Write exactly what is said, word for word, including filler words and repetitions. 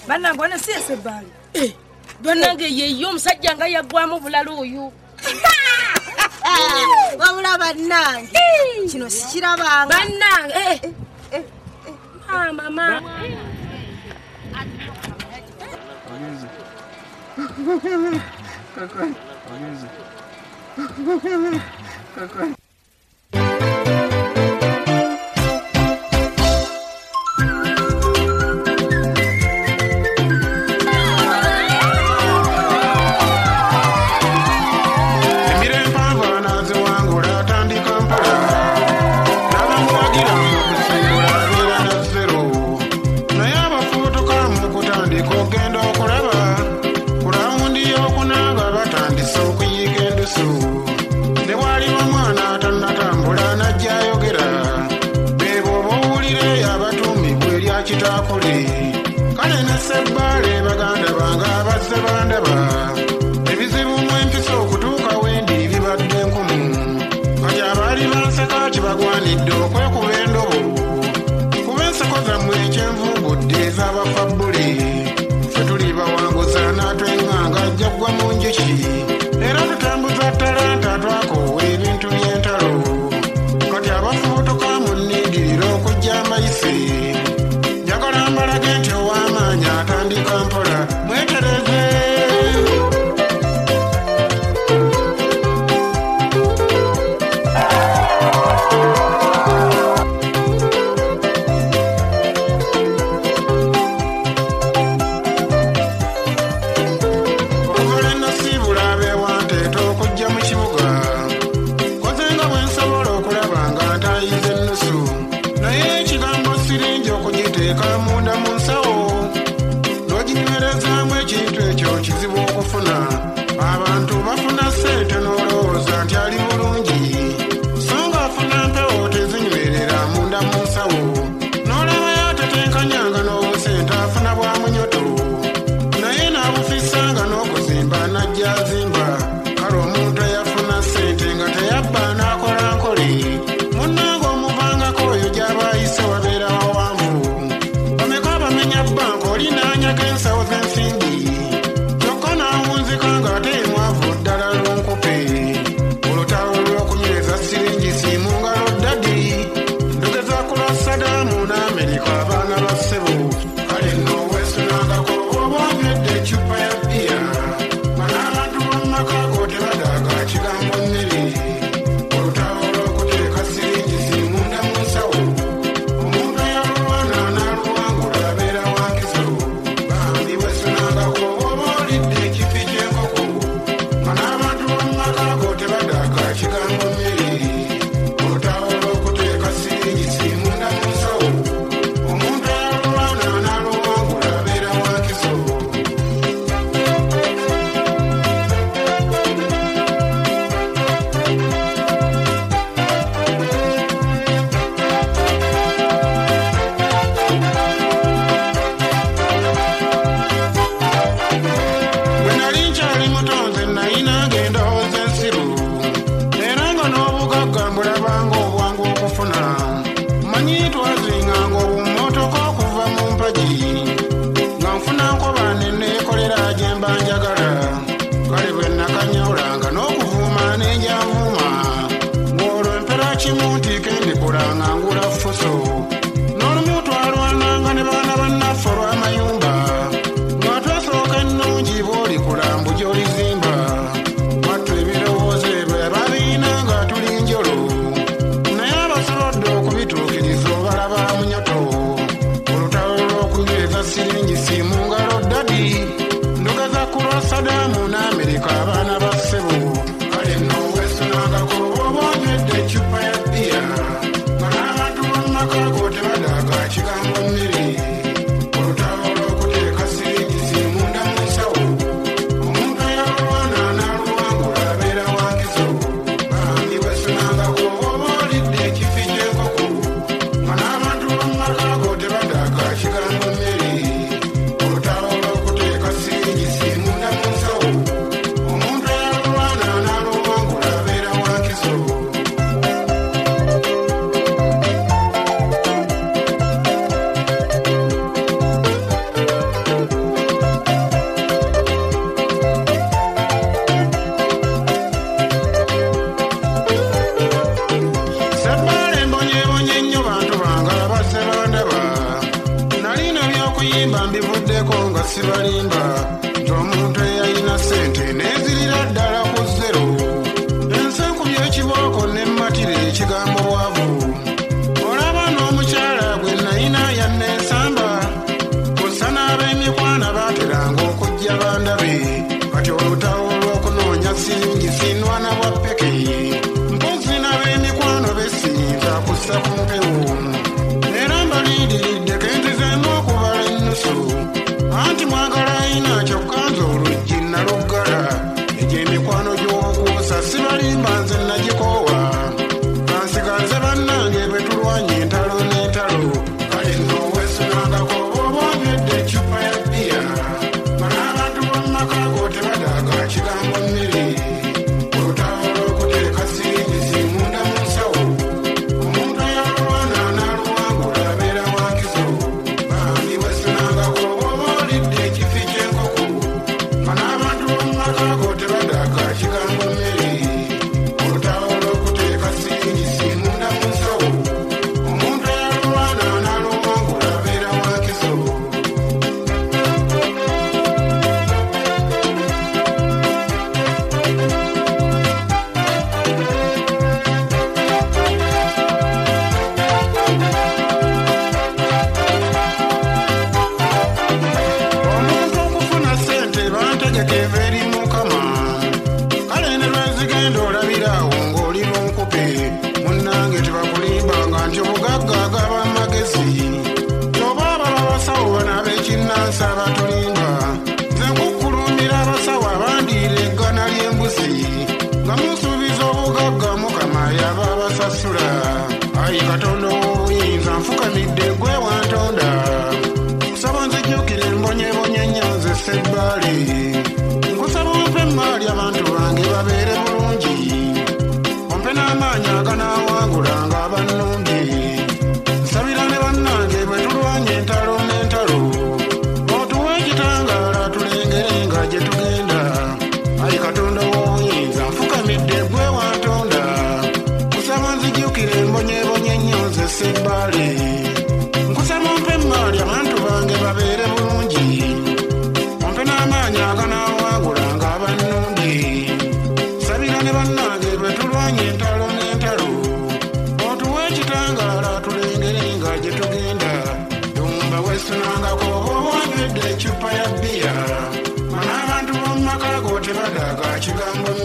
Bana bwana si esebali. Eh, bwanange ye yo musajja nga yagwamu bulalo oyo. Wabula bannange. Kino sikirabanga. Bannange. Eh. Ah mama. Kakak. Kakak. Kale na sebale baganda banga basse bandaba ebizibu mwempisa okutuuka wendi bibadde nkumu kati abaali banseka kibagwanidde okwekuba endobo kuba enseko zammwe ekyenvugudde ez'abafabbule ffe tuli bawanguza n'atwenganga ajja ggwa mu njuki era tutambuza talanta twakoowa ebintu by'entalo kati abafubutuka mu nniidiriro okujja amayise Mbalage nti ow'amaanyi atandika mpola mwetereze okuvula ennasiibula abeewanteeta okujja mu kibuga koze nga bwe nsobola okulaba nga ntayiza ennusu naye ekigambo siringi okugiteeka munda mu nsawo n'oginywerezaamu ekintu ekyo kizibu okufuna abantu bafuna ssente n'olowooza nti ali bulungi so ng'afuna mpewo tezinywerera munda mu nsawo n'olaba yatetenkanyanga n'obusente afuna bwa munyoto naye n'abufisanga n'okuzimba najja azimba kale omuntu eyafuna ssente nga teyabba n'akola nkole munnanga omuvangako oyo gy'aba ayise wabeera wawanvu bameka bamenya bbanka olinaanyaga ensawo z'ensimbi kyokka n'awunzika ng'ate mwavu ddala lunkupe olutalo lw'okunyweza siringi siimu ngalo ddadi ndogeza ku lwa sadaamu n'amerika abaana ba ssebo kale nno weesunangako oba onywedde ecupa ya bbiya mana abantu b'omumaka go tebadaaga kigambo mmere olutalo lw'okuteeka siringi siimu nda mu nsawo omuntu eyalulwana n'aluwangula abeera wankizo bambi weesunangako oba olidde ekifi ky'enkoko mana abantu b'omumaka go tebadaaga kigambo mmere olutalo lw'okuteeka siringi siimu nda mu nsawo omuntu eyalulwana n'aluwangula abeera wankizo bwe nali nkyali muto nze nayinanga endowooza ensiru era nga n'obugagga mbulabanga obwangu okufuna manyi twazinganga obumotoka okuva mu mpagi nga nfuna nkoba ne neekolera gye mba njagala kale bwe nakanyawulanga n'okuvuuma ne njanvuuma ng'olwo empera kimu nti kendikulanga ngula fuso n'olumu twalwananga ne baana bannaffe olw'amayumba nga twasooka ennungi bw'olikulamba gy'olizimba wattu ebirowoozo ebyo babiina nga tuli njolo naye abasolodde okubituukiriza obalaba munyoto olutalo lw'okunyweza siringi siimu ngalo ddadi ndogeza ku lwa sadaamu n'amerika abaana ba ssebo kale nno weesunangako oba onywedde ecupa ya bbiya nga n'abantu b'omumaka go tebadaaga kigambo mmere olutalo lw'okuteeka siringi siimu nda mu nsawo omuntu eyalulwana n'aluwangula abeera wankizo bambi weesunangako oba olidde ekifi ky'enkoko nga n'abantu b'omumaka go tebadaaga kigambo mmere olutalo lw'okuteeka siringi siimu nda mu nsawo bagamba nti omuntu eyalina ssente n'ezirira ddala ku zero. Ensenku by'ekibooko n'emmatire ekigambo bwavu. Olaba n'omukyala gwe nayina yanneesamba kussa n'ab'emikwana baateranga okujja bandabe. Kati olutawo lw'okunoonya siringi sinwana bwa peke. Mpozi n'ab'emikwano besiyinza kussa ku mpewo. Era mbaliidiridde kenzizeemu okubala ennusu. Anti mwagala ayina kyokka nze oluggi naluggala. Egy'emikwano gy'obukuusa sibalimba nze nagikoowa. Kansigaze bannange bwe tulwanye entalo n'entalo. Kale nno weesunangako bw'oba onywedde eccupa ya bbiya. Bano abantu b'omu maka go tebadaaga kigambo mmere. Olutawo lw'okuteeka siringisi munda mu nsawo. Omuntu ayalwana n'aluwangula abeera wa nkizo. Bambi weesunangako bw'oba olidde ekifi ky'enkoko. Bano abantu b'omu maka go tebadaaga kigambo mmere. Olutawo lw'okuteeka siringisi munda mu nsawo. Omuntu ayalwana n'aluwangula abeera wa nkizo. Omuntu okufuna ssente bantegeka eva eri Mukama. Kale ne lwezigenda olabirawo ng'oli lunkupe. Munnange tebakulimbanga nti obugagga agaba magezi. Oba ababa abasawo bano ab'ekinnansi abatulimba. Nze nkukulumbira abasawo abandiira eggana ly'embuzi. Nga musuubiza obugagga Mukama yaba abasasula. Ayi Katonda ow'obuyinza nfukamidde ggwe wantonda. Nsaba nzijjukire embonyebonye ennyo nze Ssebbali. Nkusaba ompe emmaali abantu bange babeere bulungi. Ompe n'amaanyi aganaawangulanga abannungi. Nsabira ne bannange bwe tulwanye entalo n'entalo. Otuwe ekitangaala tulengere nga gye tugenda. Ayi Katonda ow'obuyinza nfukamidde ggwe wantonda. Nsaba nzijjukire embonyebonye ennyo nze Ssebbali. Nkusaba ompe emmaali abantu bange babeere bulungi. Ompe n'amaanyi aganaawangulanga abannungi. Nsabira ne bannange bwe tulwanye entalo n'entalo. Otuwe ekitangaala tulengere nga gye tugenda. Yumba weesunangako bw'oba onywedde eccupa ya bbiya. Bano abantu b'omu maka go tebadaaga kigambo